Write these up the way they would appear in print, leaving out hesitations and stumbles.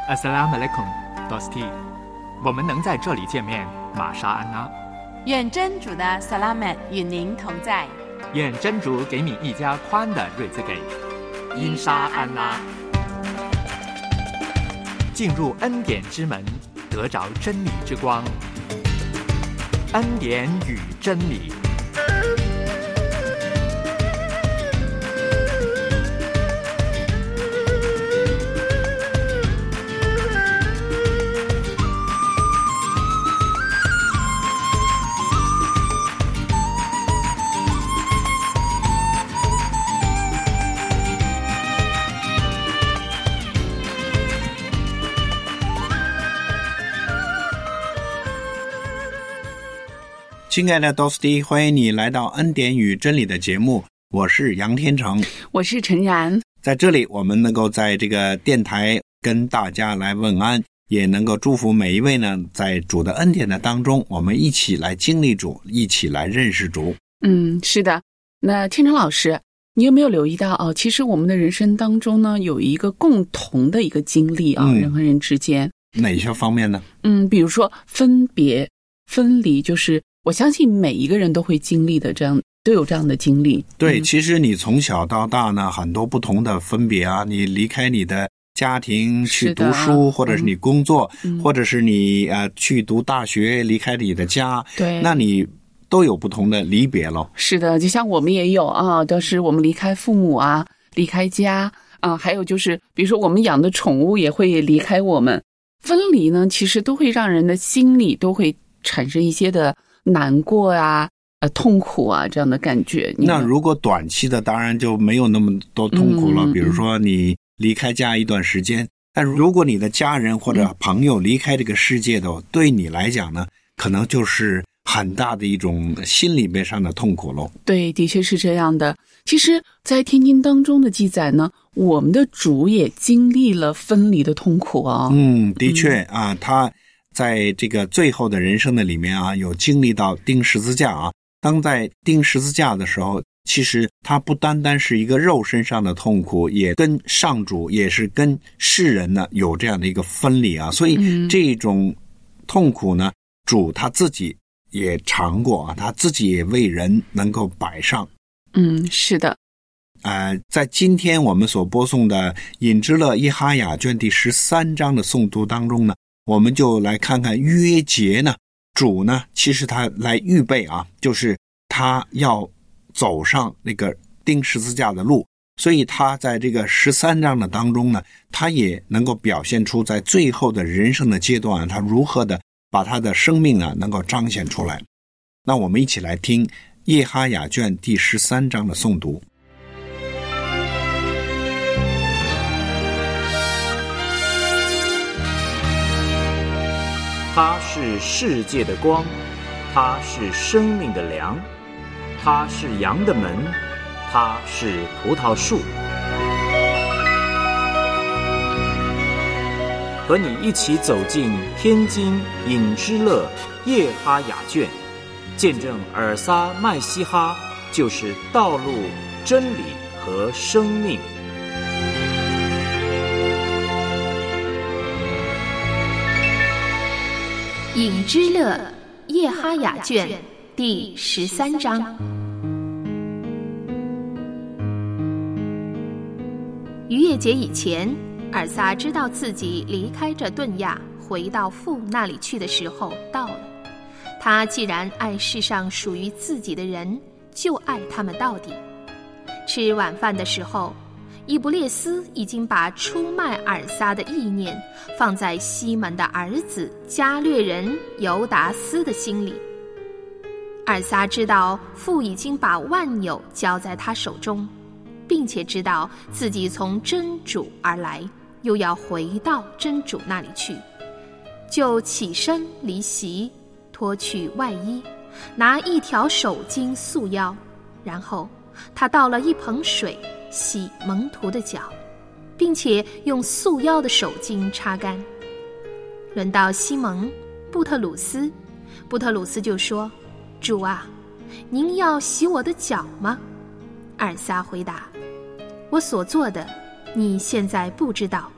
Assalamualaikum, Dosti。我们能在这里见面，玛莎安娜。 愿真主的 Salamat 与您同在。 愿真主给你一家宽的日子给。因沙安拉。进入恩典之门，得着真理之光。恩典与真理。 亲爱的 Dosti， 欢迎你来到恩典与真理的节目，我是杨天成， 我是陈然。 在这里我们能够在这个电台跟大家来问安，也能够祝福每一位呢，在主的恩典的当中，我们一起来经历主，一起来认识主。 是的。那天成老师，你有没有留意到其实我们的人生当中呢，有一个共同的一个经历人和人之间。 哪些方面呢？ 比如说分别、分离，就是我相信每一个人都会经历的，都有这样的经历。 对，其实你从小到大呢，很多不同的分别啊，你离开你的家庭去读书，或者是你工作，或者是你去读大学，离开你的家， 对， 那你都有不同的离别咯。 是的，就像我们也有都是我们离开父母离开家还有就是比如说我们养的宠物也会离开我们。分离呢，其实都会让人的心里都会产生一些的难过痛苦这样的感觉。 那如果短期的当然就没有那么多痛苦了，比如说你离开家一段时间，但如果你的家人或者朋友离开这个世界的，对你来讲呢，可能就是很大的一种心里面上的痛苦咯。 对，的确是这样的。其实在天经当中的记载呢，我们的主也经历了分离的痛苦的确他在这个最后的人生的里面有经历到钉十字架当在钉十字架的时候，其实他不单单是一个肉身上的痛苦，也跟上主也是跟世人呢有这样的一个分离所以这种痛苦呢，主他自己也尝过他自己也为人能够摆上。 是的。 在今天我们所播送的引之勒耶哈雅卷第13章的诵读当中呢，我们就来看看约节呢，主呢其实他来预备就是他要走上那个钉十字架的路，所以他在这个13章的当中呢，他也能够表现出在最后的人生的阶段他如何的把他的生命能够彰显出来。那我们一起来听耶哈雅卷第13章的诵读。 他是世界的光，他是生命的粮，他是羊的门，他是葡萄树。和你一起走进天津引之勒耶哈雅卷，见证尔撒麦西哈就是道路、真理和生命。 引之勒耶哈雅卷第13章。逾越节以前，尔撒知道自己离开这顿亚回到父那里去的时候到了。他既然爱世上属于自己的人，就爱他们到底。吃晚饭的时候，以布列斯已经把出卖尔撒的意念放在西门的儿子加略人犹达斯的心里。尔撒知道父已经把万有交在他手中，并且知道自己从真主而来，又要回到真主那里去，就起身离席，脱去外衣，拿一条手巾束腰，然后他倒了一盆水洗门徒的脚，并且用束腰的手巾擦干。轮到西蒙布特鲁斯，布特鲁斯就说：主啊，您要洗我的脚吗？尔撒回答：我所做的你现在不知道，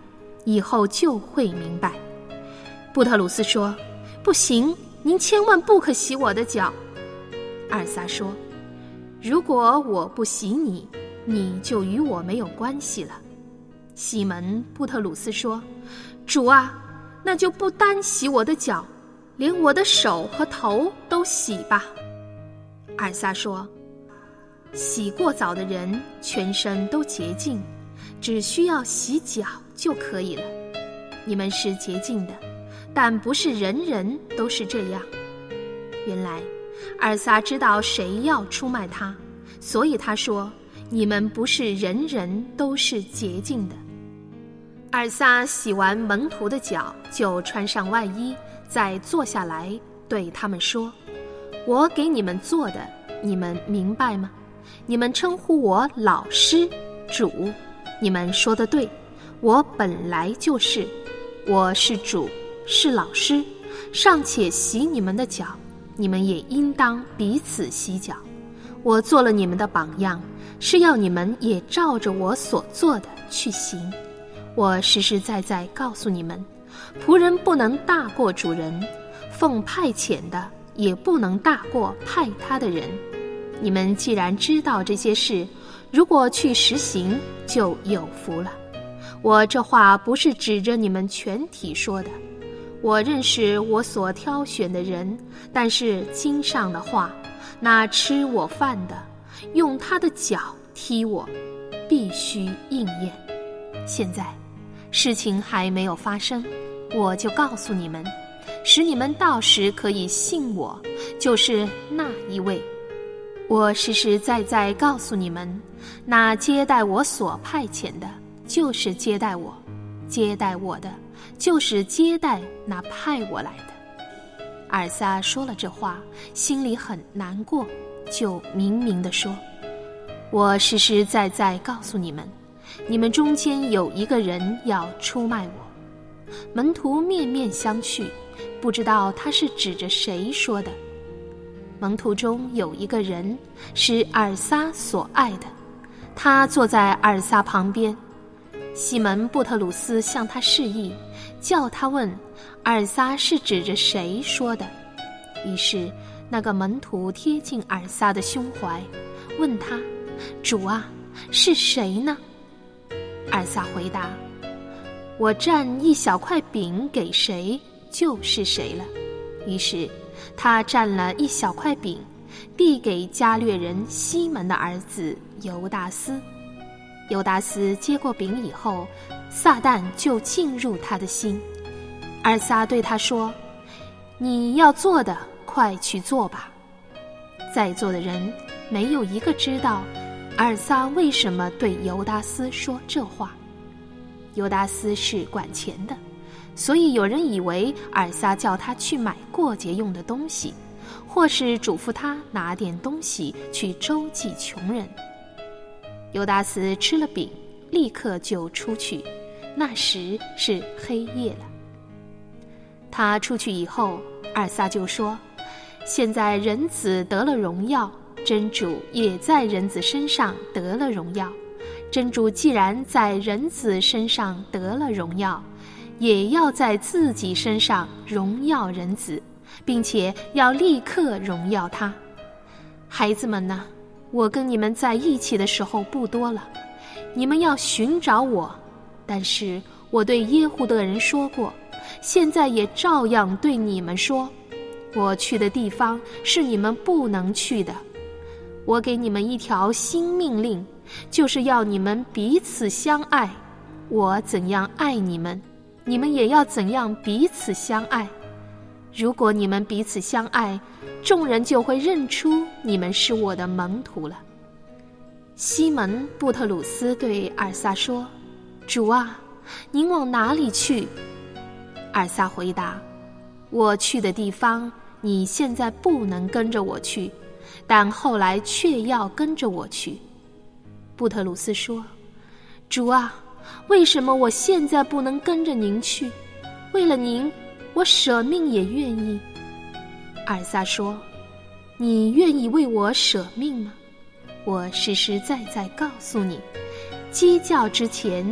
以后就会明白。”布特鲁斯说：“不行，您千万不可洗我的脚。”阿尔撒说：“如果我不洗你，你就与我没有关系了。”西门布特鲁斯说：“主啊，那就不单洗我的脚，连我的手和头都洗吧。”阿尔撒说：“洗过澡的人全身都洁净，只需要洗脚就可以了。你们是洁净的，但不是人人都是这样。”原来阿尔撒知道谁要出卖他，所以他说：“你们不是人人都是洁净的。”阿尔撒洗完门徒的脚，就穿上外衣，再坐下来对他们说：“我给你们做的，你们明白吗？你们称呼我老师、主，你们说得对，我本来就是，我是主，是老师，尚且洗你们的脚，你们也应当彼此洗脚。我做了你们的榜样，是要你们也照着我所做的去行。我实实在在告诉你们，仆人不能大过主人，奉派遣的也不能大过派他的人。你们既然知道这些事，如果去实行，就有福了。我这话不是指着你们全体说的，我认识我所挑选的人，但是经上的话，那吃我饭的，用他的脚踢我，必须应验。现在事情还没有发生，我就告诉你们，使你们到时可以信我，就是那一位。我实实在在告诉你们，那接待我所派遣的，就是接待我；接待我的，就是接待那派我来的。阿尔撒说了这话，心里很难过，就明明地说：“我实实在在告诉你们，你们中间有一个人要出卖我。”门徒面面相觑，不知道他是指着谁说的。门徒中有一个人是阿尔撒所爱的，他坐在阿尔撒旁边。西门布特鲁斯向他示意，叫他问阿尔撒是指着谁说的。于是那个门徒贴近阿尔撒的胸怀，问他：“主啊，是谁呢？”阿尔撒回答：“我蘸一小块饼给谁，就是谁了。”于是他蘸了一小块饼，递给加略人西门的儿子犹达斯。犹达斯接过饼以后，撒旦就进入他的心。阿尔撒对他说：“你要做的，快去做吧。”在座的人没有一个知道阿尔撒为什么对犹达斯说这话。犹达斯是管钱的，所以有人以为阿尔撒叫他去买过节用的东西，或是嘱咐他拿点东西去周济穷人。犹达斯吃了饼，立刻就出去，那时是黑夜了。他出去以后，阿尔撒就说：“现在人子得了荣耀，真主也在人子身上得了荣耀。真主既然在人子身上得了荣耀，也要在自己身上荣耀人子，并且要立刻荣耀他。孩子们呢，我跟你们在一起的时候不多了，你们要寻找我，但是我对耶户的人说过，现在也照样对你们说，我去的地方是你们不能去的。我给你们一条新命令，就是要你们彼此相爱。我怎样爱你们，你们也要怎样彼此相爱。如果你们彼此相爱，众人就会认出你们是我的门徒了。”西门布特鲁斯对阿尔撒说：“主啊，您往哪里去？”阿尔撒回答：“我去的地方，你现在不能跟着我去，但后来却要跟着我去。”布特鲁斯说：“主啊，为什么我现在不能跟着您去？为了您，我舍命也愿意。”阿尔撒说：“你愿意为我舍命吗？我实实在在告诉你，鸡叫之前，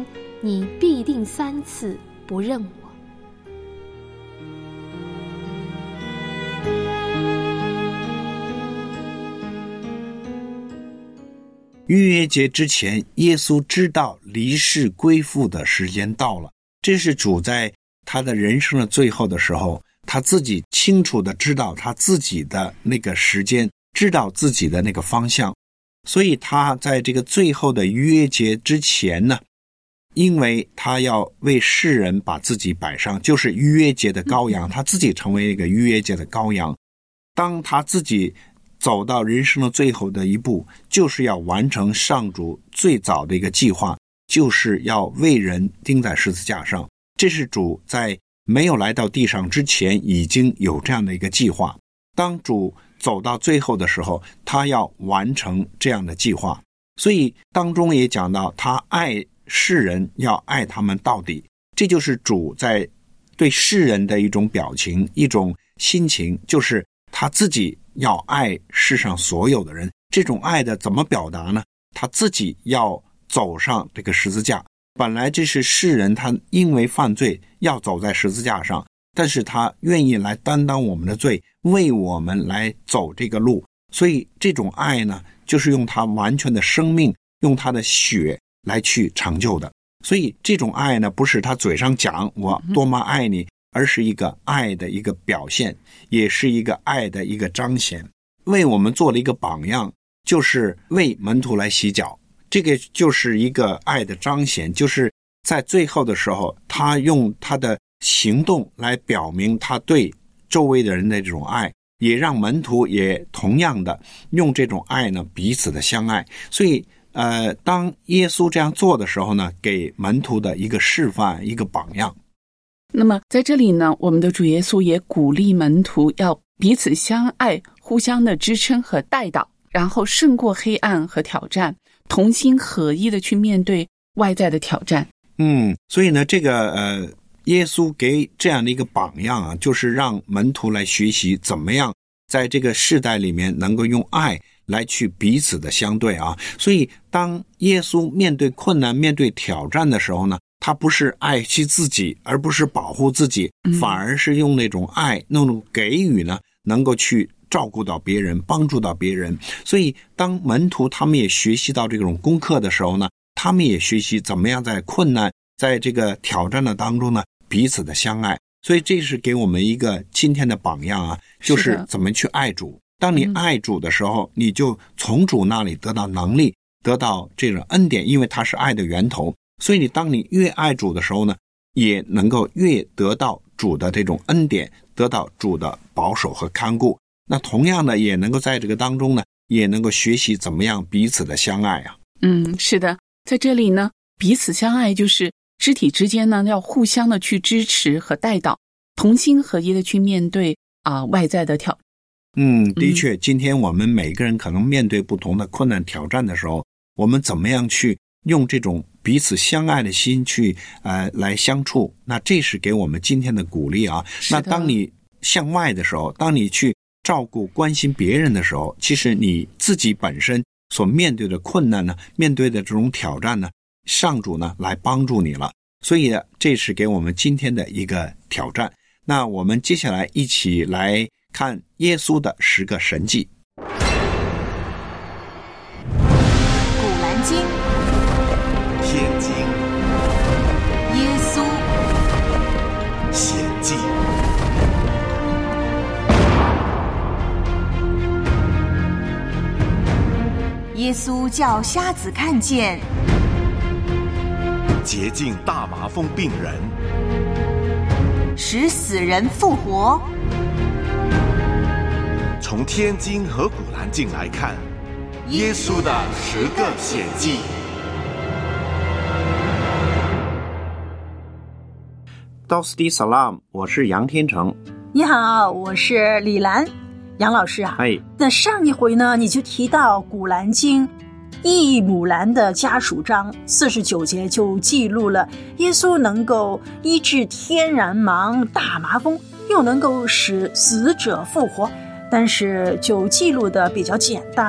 你必定3次不认我。 逾越节之前，耶稣知道离世归父的时间到了，这是主在他的人生的最后的时候，他自己清楚地知道他自己的那个时间，知道自己的那个方向。所以他在这个最后的逾越节之前呢，因为他要为世人把自己摆上，就是逾越节的羔羊，他自己成为一个逾越节的羔羊。当他自己走到人生的最后的一步，就是要完成上主最早的一个计划，就是要为人钉在十字架上。这是主在没有来到地上之前已经有这样的一个计划。当主走到最后的时候，他要完成这样的计划。所以当中也讲到，他爱世人，要爱他们到底。这就是主在对世人的一种表情，一种心情，就是他自己要爱世上所有的人。这种爱的怎么表达呢？他自己要走上这个十字架。本来这是世人他因为犯罪要走在十字架上，但是他愿意来担当我们的罪，为我们来走这个路。所以这种爱呢，就是用他完全的生命，用他的血来去成就的。所以这种爱呢，不是他嘴上讲我多么爱你，而是一个爱的一个表现，也是一个爱的一个彰显。为我们做了一个榜样，就是为门徒来洗脚，这个就是一个爱的彰显，就是在最后的时候，他用他的行动来表明他对周围的人的这种爱，也让门徒也同样的用这种爱呢彼此的相爱。所以当耶稣这样做的时候呢，给门徒的一个示范，一个榜样。 那么在这里呢，我们的主耶稣也鼓励门徒要彼此相爱，互相的支撑和带导，然后胜过黑暗和挑战，同心合一的去面对外在的挑战。 所以呢，这个耶稣给这样的一个榜样啊，就是让门徒来学习怎么样在这个世代里面能够用爱来去彼此的相对啊。所以当耶稣面对困难，面对挑战的时候呢，他不是爱惜自己，而不是保护自己，反而是用那种爱，那种给予呢，能够去照顾到别人，帮助到别人。所以当门徒他们也学习到这种功课的时候呢，他们也学习怎么样在困难，在这个挑战的当中呢，彼此的相爱。所以这是给我们一个今天的榜样啊，就是怎么去爱主。当你爱主的时候，你就从主那里得到能力，得到这种恩典，因为他是爱的源头。所以当你越爱主的时候呢，也能够越得到主的这种恩典，得到主的保守和看顾。那同样的也能够在这个当中呢，也能够学习怎么样彼此的相爱啊。 是的，在这里呢，彼此相爱就是肢体之间呢要互相的去支持和带导，同心合一的去面对外在的挑战。 的确，今天我们每个人可能面对不同的困难挑战的时候，我们怎么样去用这种彼此相爱的心去来相处，那这是给我们今天的鼓励啊。那当你向外的时候，当你去照顾关心别人的时候，其实你自己本身所面对的困难呢，面对的这种挑战呢，上主呢来帮助你了。所以这是给我们今天的一个挑战。那我们接下来一起来看耶稣的10个神迹。 古兰经、 天经、 耶稣、 显记。 耶稣叫瞎子看见， 洁净大麻风病人， 使死人复活。 从天经和古兰经来看，耶稣的10个显迹。 Dosti Salam， 我是杨天成。 你好，我是李兰。杨老师啊，那上一回呢，你就提到《古兰经》一母兰的家属章49节就记录了耶稣能够医治天然盲、大麻风，又能够使死者复活，但是就记录的比较简单哦，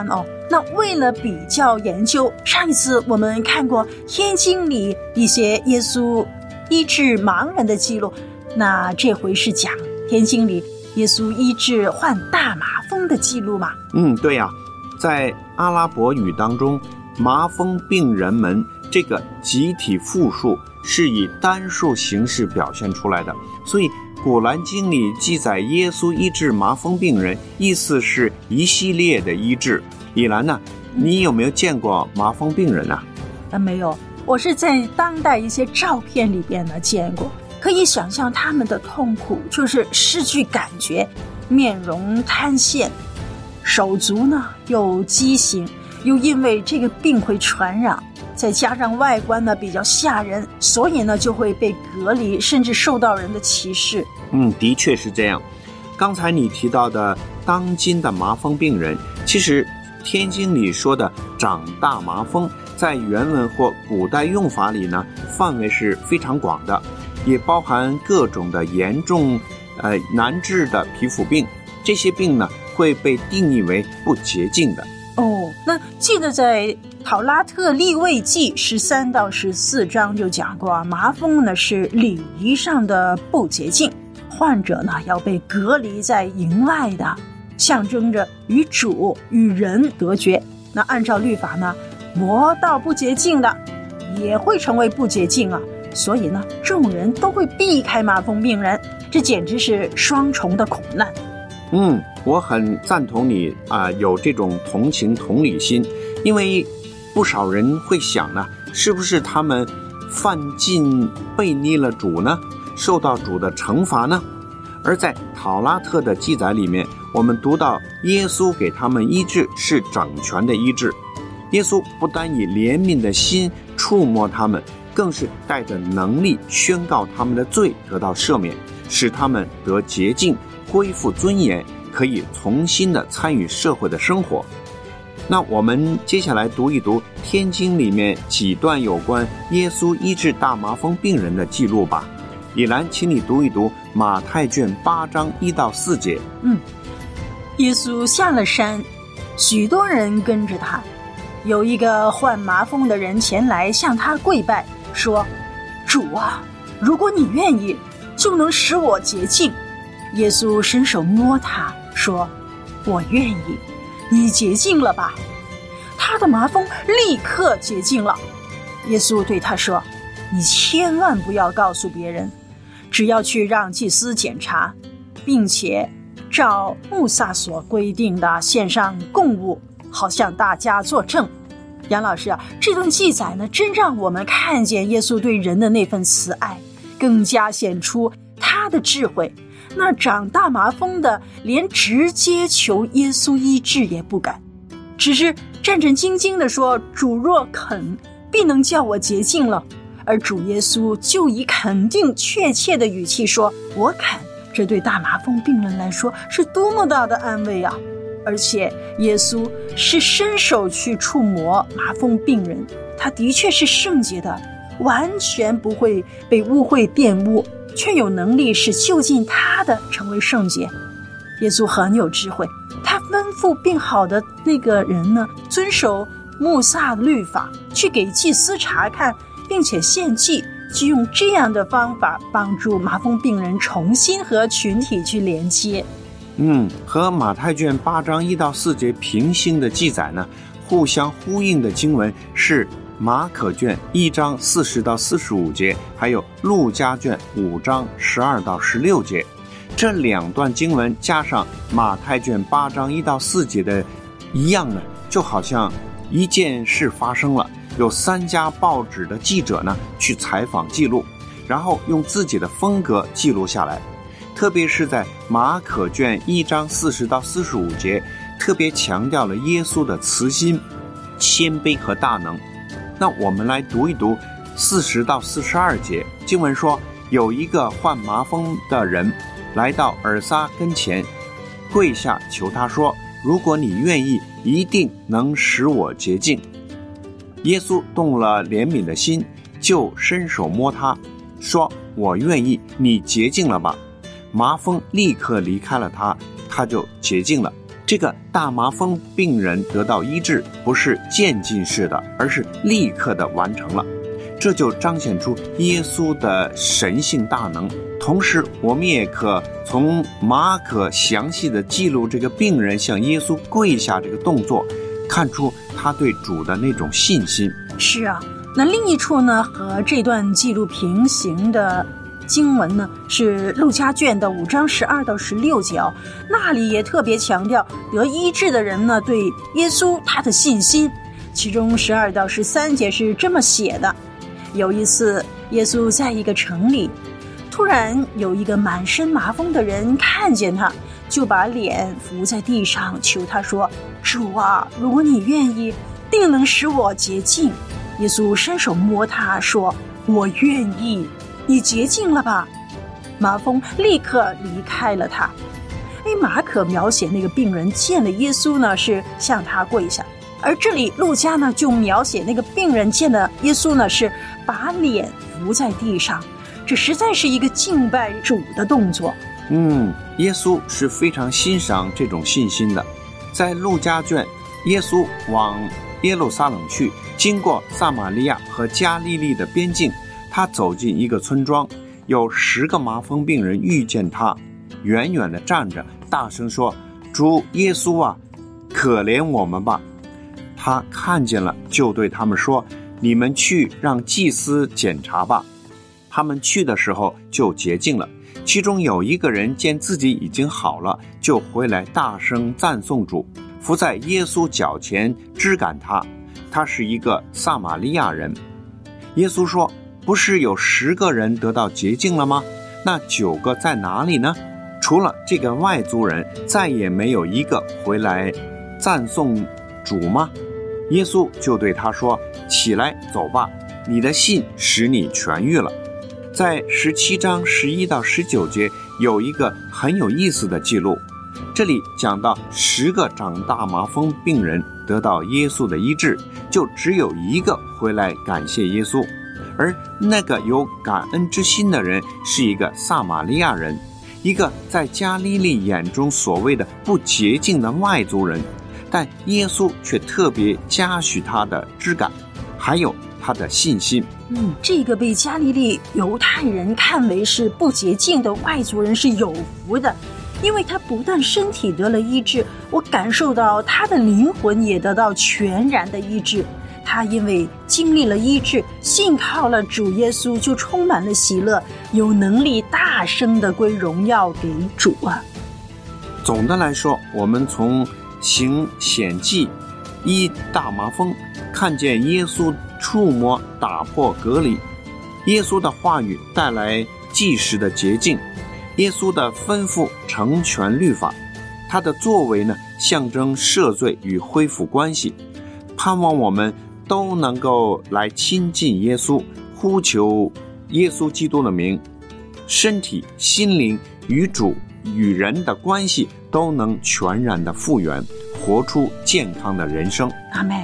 那为了比较研究，上一次我们看过天经里一些耶稣医治盲人的记录，那这回是讲天经里耶稣医治患大麻风的记录吗？ 对呀，在阿拉伯语当中，麻风病人们这个集体复数是以单数形式表现出来的，所以古兰经里记载耶稣医治麻风病人，意思是一系列的医治。李兰呢，你有没有见过麻风病人啊？ 没有，我是在当代一些照片里边呢见过。可以想象他们的痛苦，就是失去感觉，面容瘫陷，手足呢又畸形，又因为这个病会传染，再加上外观呢比较吓人，所以呢就会被隔离，甚至受到人的歧视。 的确是这样。刚才你提到的当今的麻风病人，其实天经里说的长大麻风，在原文或古代用法里呢，范围是非常广的，也包含各种的严重难治的皮肤病。这些病呢会被定义为不洁净的。 那记得在讨拉特利未记13到14章就讲过，麻风呢是礼仪上的不洁净，患者呢要被隔离在营外的，象征着与主与人隔绝。那按照律法呢，魔道不洁净的也会成为不洁净啊，所以呢众人都会避开麻风病人，这简直是双重的苦难。 我很赞同你有这种同情同理心，因为不少人会想呢，是不是他们犯禁悖逆了主呢，受到主的惩罚呢？而在讨拉特的记载里面，我们读到耶稣给他们医治是整全的医治。耶稣不单以怜悯的心触摸他们，更是带着能力宣告他们的罪得到赦免，使他们得洁净，恢复尊严，可以重新的参与社会的生活。那我们接下来读一读天经里面几段有关耶稣医治大麻风病人的记录吧。李兰，请你读一读马太卷8章1到4节。 耶稣下了山，许多人跟着他。有一个患麻风的人前来向他跪拜，说：主啊，如果你愿意，就能使我洁净。耶稣伸手摸他，说：我愿意，你洁净了吧。他的麻风立刻洁净了。耶稣对他说：你千万不要告诉别人，只要去让祭司检查，并且照穆萨所规定的献上供物，好向大家作证。杨老师这段记载呢，真让我们看见耶稣对人的那份慈爱，更加显出他的智慧。那长大麻风的连直接求耶稣医治也不敢，只是战战兢兢地说：主若肯，必能叫我洁净了。而主耶稣就以肯定确切的语气说：我肯。这对大麻风病人来说是多么大的安慰啊！而且耶稣是伸手去触摸麻风病人，他的确是圣洁的，完全不会被污秽玷污，却有能力使就近他的成为圣洁。耶稣很有智慧，他吩咐病好的那个人呢，遵守穆萨律法，去给祭司查看，并且献祭，就用这样的方法帮助麻风病人重新和群体去连接。 和马太卷8章1到4节平行的记载呢，互相呼应的经文是马可卷1章40到45节，还有路加卷5章12到16节。这两段经文加上马太卷8章1到4节的一样呢，就好像一件事发生了，有3家报纸的记者呢去采访记录，然后用自己的风格记录下来。特别是在马可卷1章40到45节，特别强调了耶稣的慈心、谦卑和大能。那我们来读一读40到42节，经文说，有一个患麻风的人来到尔撒跟前，跪下求他说：如果你愿意，一定能使我洁净。耶稣动了怜悯的心，就伸手摸他，说：我愿意，你洁净了吧。麻风立刻离开了他，他就洁净了。 这个大麻风病人得到医治不是渐进式的，而是立刻的完成了，这就彰显出耶稣的神性大能。同时我们也可从马可详细的记录这个病人向耶稣跪下这个动作，看出他对主的那种信心。 是啊，那另一处呢，和这段记录平行的经文呢，是路加卷的5章12到16节，那里也特别强调得医治的人呢对耶稣他的信心。其中12到13节是这么写的：有一次耶稣在一个城里，突然有一个满身麻风的人看见他，就把脸伏在地上求他说：主啊，如果你愿意，定能使我洁净。耶稣伸手摸他说：我愿意，你洁净了吧。麻风立刻离开了他。马可描写那个病人见了耶稣呢，是向他跪下，而这里路加呢就描写那个病人见了耶稣呢，是把脸伏在地上。这实在是一个敬拜主的动作。 耶稣是非常欣赏这种信心的。在路加卷，耶稣往耶路撒冷去，经过撒玛利亚和加利利的边境，他走进一个村庄，有10个麻风病人遇见他，远远地站着，大声说：主耶稣啊，可怜我们吧。他看见了，就对他们说：你们去让祭司检查吧。他们去的时候就洁净了。其中有一个人见自己已经好了，就回来大声赞颂主，伏在耶稣脚前追赶他。他是一个撒玛利亚人。耶稣说：不是有10个人得到洁净了吗？那9个在哪里呢？除了这个外族人，再也没有一个回来赞颂主吗？耶稣就对他说：起来走吧，你的信使你痊愈了。在17章11到19节有一个很有意思的记录，这里讲到10个长大麻风病人得到耶稣的医治，就只有1个回来感谢耶稣，而那个有感恩之心的人是一个撒玛利亚人，一个在加利利眼中所谓的不洁净的外族人，但耶稣却特别嘉许他的知感，还有他的信心。 这个被加利利犹太人看为是不洁净的外族人是有福的，因为他不但身体得了医治，我感受到他的灵魂也得到全然的医治。他因为经历了医治，信靠了主耶稣，就充满了喜乐，有能力大声的归荣耀给主啊。 总的来说，我们从行显记医大麻风，看见耶稣触摸打破隔离，耶稣的话语带来即时的洁净，耶稣的吩咐成全律法，他的作为呢，象征赦罪与恢复关系。盼望我们都能够来亲近耶稣，呼求耶稣基督的名，身体心灵与主与人的关系都能全然的复原，活出健康的人生。 阿们。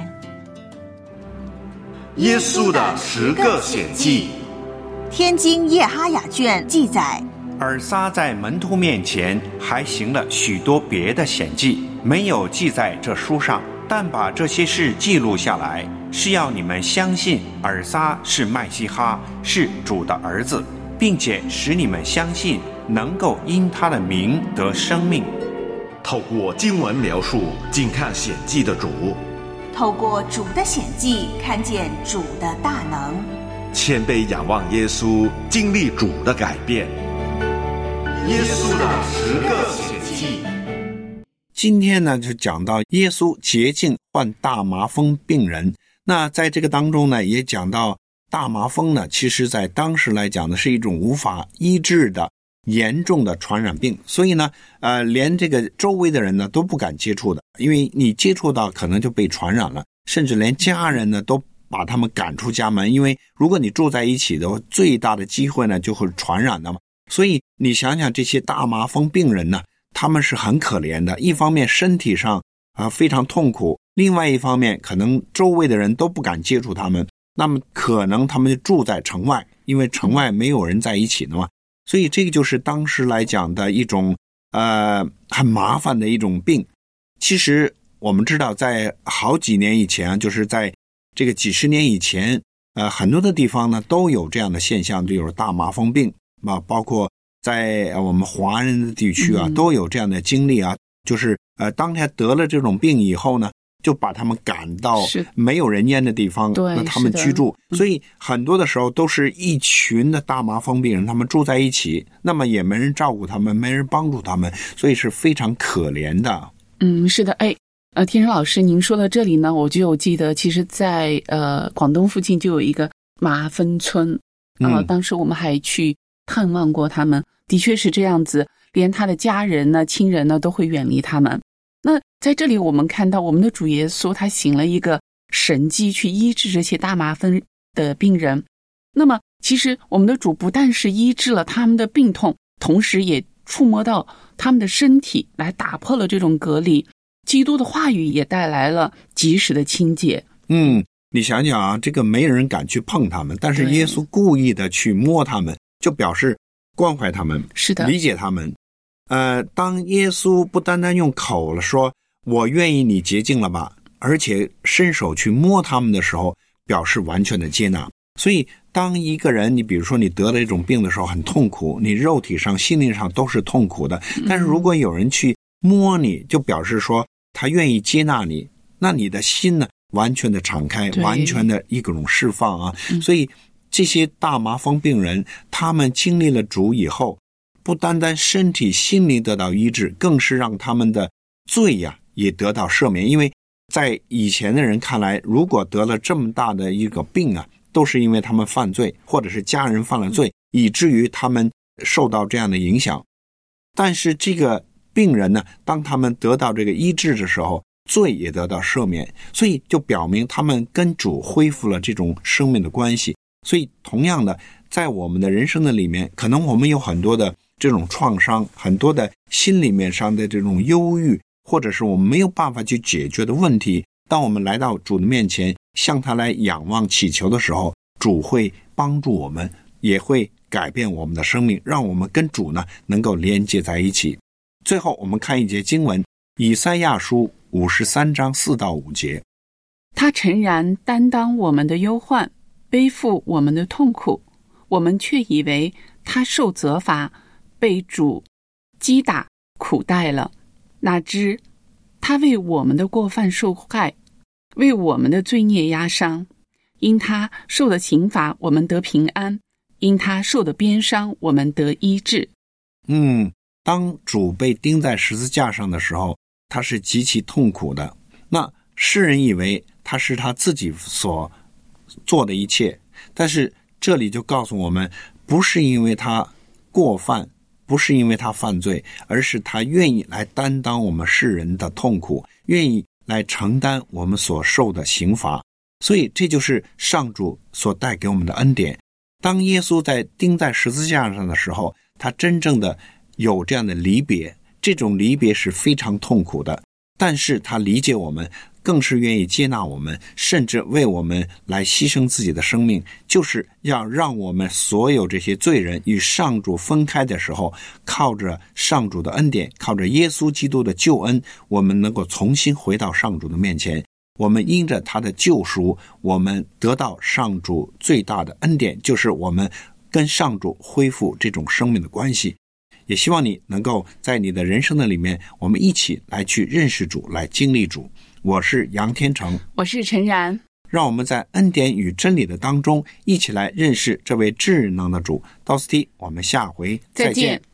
耶稣的10个显记。 天经耶哈雅卷记载， 尔撒在门徒面前还行了许多别的显记，没有记在这书上，但把这些事记录下来，是要你们相信尔撒是麦西哈，是主的儿子，并且使你们相信能够因他的名得生命。 透过经文描述近看显记的主， 透过主的显记看见主的大能， 谦卑仰望耶稣，经历主的改变。耶稣的10个显记。 今天呢，就讲到耶稣洁净患大麻风病人。那在这个当中呢，也讲到大麻风呢，其实在当时来讲呢，是一种无法医治的严重的传染病，所以呢，连这个周围的人呢都不敢接触的，因为你接触到可能就被传染了，甚至连家人呢都把他们赶出家门，因为如果你住在一起的话，最大的机会呢就会传染的嘛。所以你想想这些大麻风病人呢，他们是很可怜的，一方面身体上非常痛苦，另外一方面可能周围的人都不敢接触他们，那么可能他们就住在城外，因为城外没有人在一起的嘛。所以这个就是当时来讲的一种很麻烦的一种病。 其实我们知道在好几年以前，就是在这个几十年以前，很多的地方呢都有这样的现象，就有大麻风病啊，包括在我们华人的地区啊，都有这样的经历啊，就是当他得了这种病以后呢，就把他们赶到没有人烟的地方，那他们居住，所以很多的时候都是一群的大麻风病人，他们住在一起，那么也没人照顾他们，没人帮助他们，所以是非常可怜的。 是的，天生老师，您说到这里呢，我就有记得，其实在广东附近就有一个麻风村当时我们还去探望过他们，的确是这样子，连他的家人呢、亲人呢都会远离他们。那在这里我们看到我们的主耶稣他行了一个神迹去医治这些大麻风的病人。那么其实我们的主不但是医治了他们的病痛，同时也触摸到他们的身体，来打破了这种隔离。基督的话语也带来了及时的清洁。 你想想啊，这个没人敢去碰他们，但是耶稣故意的去摸他们，就表示关怀他们， 是的， 理解他们。当耶稣不单单用口了说我愿意你洁净了吧，而且伸手去摸他们的时候，表示完全的接纳。所以当一个人，你比如说你得了一种病的时候很痛苦，你肉体上心灵上都是痛苦的，但是如果有人去摸你，就表示说他愿意接纳你，那你的心呢完全的敞开，完全的一种释放啊。所以这些大麻风病人，他们经历了主以后，不单单身体心灵得到医治，更是让他们的罪呀也得到赦免。因为在以前的人看来，如果得了这么大的一个病啊，都是因为他们犯罪，或者是家人犯了罪，以至于他们受到这样的影响。但是这个病人呢，当他们得到这个医治的时候，罪也得到赦免，所以就表明他们跟主恢复了这种生命的关系。所以同样的，在我们的人生的里面，可能我们有很多的这种创伤，很多的心里面上的这种忧郁，或者是我们没有办法去解决的问题，当我们来到主的面前，向他来仰望祈求的时候，主会帮助我们，也会改变我们的生命，让我们跟主呢能够连接在一起。最后我们看一节经文，以赛亚书53章4到5节。 他诚然担当我们的忧患，背负我们的痛苦，我们却以为他受责罚，被主击打苦待了。哪知他为我们的过犯受害，为我们的罪孽压伤。因他受的刑罚，我们得平安；因他受的鞭伤，我们得医治。 当主被钉在十字架上的时候，他是极其痛苦的。那世人以为他是他自己所做的一切，但是这里就告诉我们，不是因为他过犯，不是因为他犯罪，而是他愿意来担当我们世人的痛苦，愿意来承担我们所受的刑罚。所以这就是上主所带给我们的恩典。当耶稣在钉在十字架上的时候，他真正的有这样的离别，这种离别是非常痛苦的，但是他理解我们，更是愿意接纳我们，甚至为我们来牺牲自己的生命，就是要让我们所有这些罪人与上主分开的时候，靠着上主的恩典，靠着耶稣基督的救恩，我们能够重新回到上主的面前。我们因着他的救赎，我们得到上主最大的恩典，就是我们跟上主恢复这种生命的关系。也希望你能够在你的人生的里面，我们一起来去认识主，来经历主。我是杨天成， 我是陈然， 让我们在恩典与真理的当中，一起来认识这位至能的主。道斯蒂，我们下回再见。